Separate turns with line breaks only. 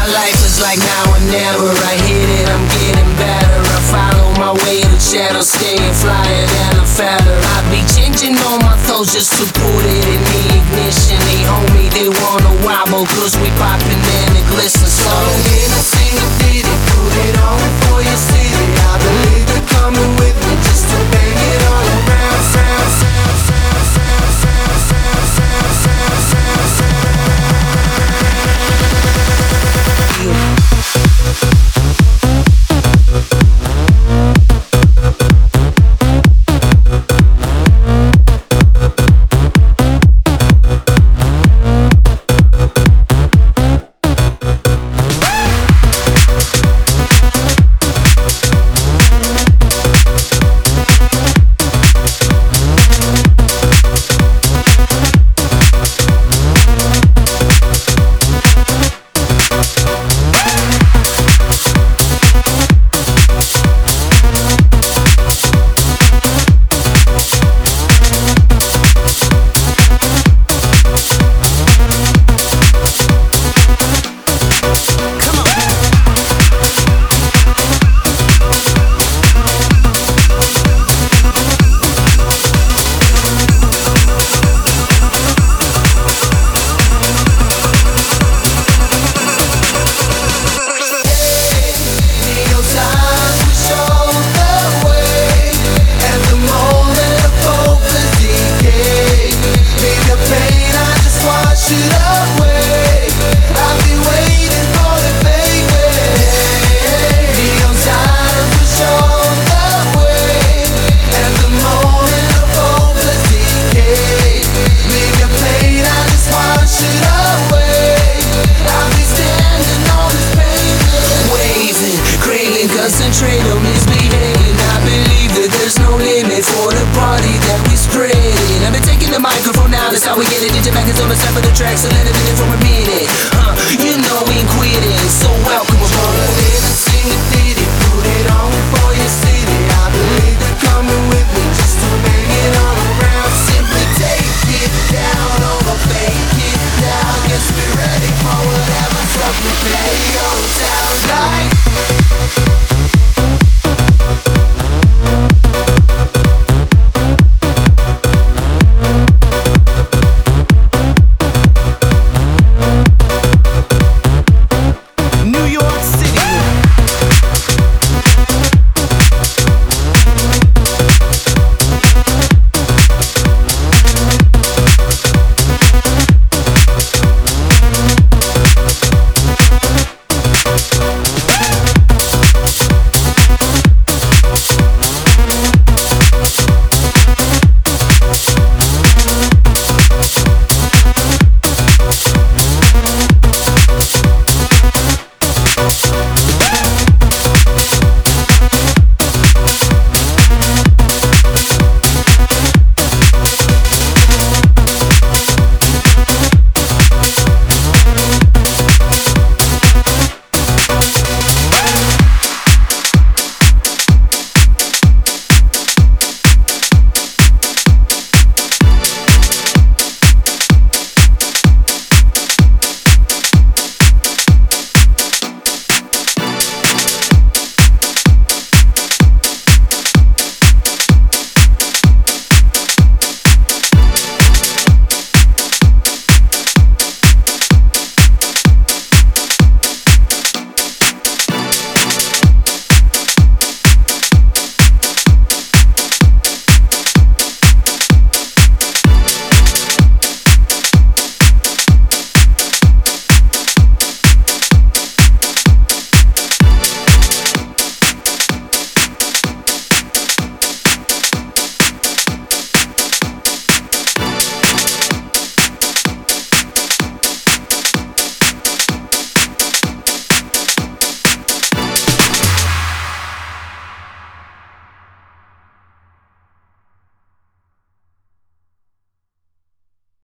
life is like now or never. I hit it, I'm getting better. I follow my way to the shadows, staying flyer than a feather. I be changing all my thoughts just to put it in the ignition. They homie, they wanna wobble, cause we poppin' and it glistens. So in a single ditty, put it on for your city. I believe they're coming with me just to bang it all around. Concentrate on misbehaving. I believe that there's no limit for the party that we spreading. I've been taking the microphone now, that's how we get it. DJ back is on the side of the track, so let it in for a minute.